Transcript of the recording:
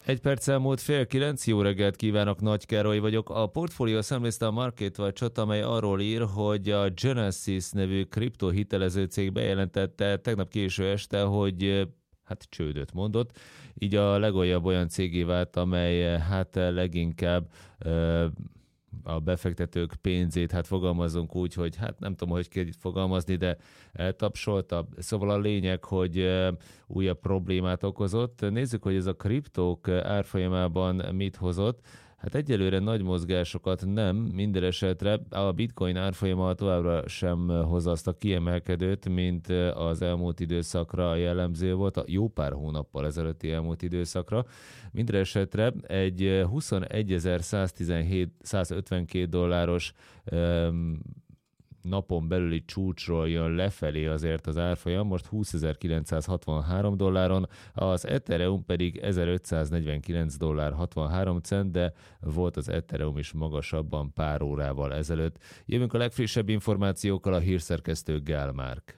Egy perc elmúlt 8:30, jó reggelt kívánok, Nagy Károly vagyok. A portfólió szemlézte a MarketWatch-ot, amely arról ír, hogy a Genesis nevű kriptohitelező cég bejelentette tegnap késő este, hogy hát csődöt mondott, így a legoljabb olyan cégé vált, amely hát leginkább a befektetők pénzét, hát fogalmazunk úgy, hogy hát nem tudom, hogy kell itt fogalmazni, de eltapsolta. Szóval a lényeg, hogy újabb problémát okozott. Nézzük, hogy ez a kriptók árfolyamában mit hozott. Hát egyelőre nagy mozgásokat nem, minden esetre a bitcoin árfolyama továbbra sem hozza azt a kiemelkedőt, mint az elmúlt időszakra jellemző volt, a jó pár hónappal ezelőtti elmúlt időszakra. Minden esetre egy 21.152 dolláros napon belüli csúcsról jön lefelé azért az árfolyam, most 20.963 dolláron, az Ethereum pedig 1549 dollár 63 cent, de volt az Ethereum is magasabban pár órával ezelőtt. Jövünk a legfrissebb információkkal, a hírszerkesztő Gál Márk.